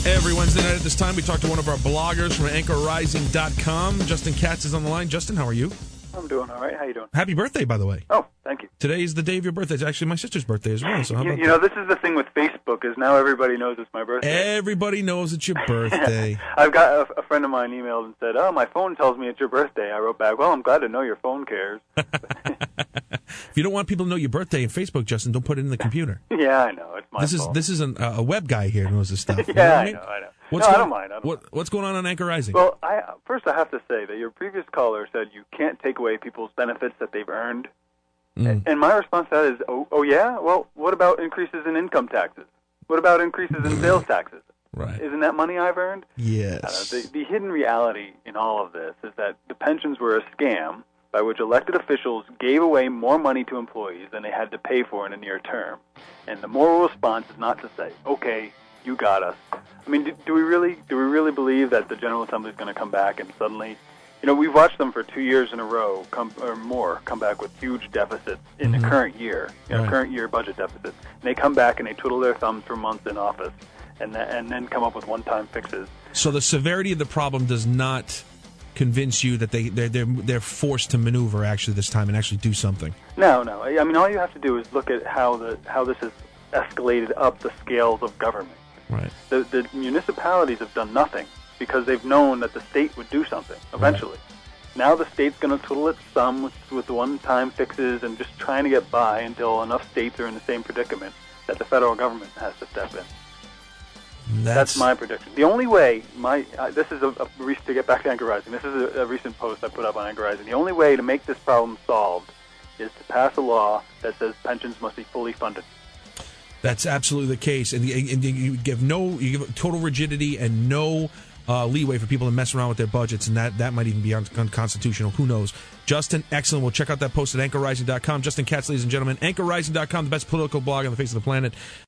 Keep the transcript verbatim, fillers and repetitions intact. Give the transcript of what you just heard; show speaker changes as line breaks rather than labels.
Every Wednesday night at this time, we talk to one of our bloggers from anchor rising dot com. Justin Katz is on the line. Justin, how are you?
I'm doing all right. How you doing?
Happy birthday, by the way.
Oh, thank you.
Today is the day of your birthday. It's actually my sister's birthday as well. So how
you,
about
you know, this is the thing with Facebook is now everybody knows it's my birthday.
Everybody knows it's your birthday.
I've got a, a friend of mine emailed and said, "Oh, my phone tells me it's your birthday." I wrote back, "Well, I'm glad to know your phone cares."
If you don't want people to know your birthday in Facebook, Justin, don't put it in the computer.
Yeah, I know. It's my
This
fault.
is this is an, uh, a web guy here who knows this stuff.
yeah,
You know what
I
I mean?
know. I know.
What's
no,
going,
I don't mind. I don't
what,
mind.
What's going on on Anchor Rising?
Well, I, first I have to say that your previous caller said you can't take away people's benefits that they've earned.
Mm.
And my response to that is, oh, oh, yeah? Well, what about increases in income taxes? What about increases in sales taxes?
Right.
Isn't that money I've earned?
Yes.
Uh, the, the hidden reality in all of this is that the pensions were a scam by which elected officials gave away more money to employees than they had to pay for in the near term. And the moral response is not to say, okay, you got us. I mean, do, do we really do we really believe that the General Assembly is going to come back and suddenly, you know, we've watched them for two years in a row, come or more, come back with huge deficits in
Mm-hmm.
the current year, you know,
Right.
current year budget deficits. And they come back and they twiddle their thumbs for months in office, and th- and then come up with one-time fixes.
So the severity of the problem does not convince you that they they're they're, they're forced to maneuver actually this time and actually do something.
No, no. I I mean, all you have to do is look at how the how this has escalated up the scales of government.
Right.
The, the municipalities have done nothing because they've known that the state would do something eventually. Now the state's going to twiddle its thumb with, with one-time fixes and just trying to get by until enough states are in the same predicament that the federal government has to step in.
That's,
That's my prediction. The only way, my uh, this is a, a re- to get back to Anchor Rising. This is a, a recent post I put up on Anchor Rising. The only way to make this problem solved is to pass a law that says pensions must be fully funded.
That's absolutely the case, and, and you give no, you give total rigidity and no uh, leeway for people to mess around with their budgets, and that, that might even be un- unconstitutional. Who knows? Justin, excellent. We'll check out that post at anchor rising dot com. Justin Katz, ladies and gentlemen, anchor rising dot com, the best political blog on the face of the planet.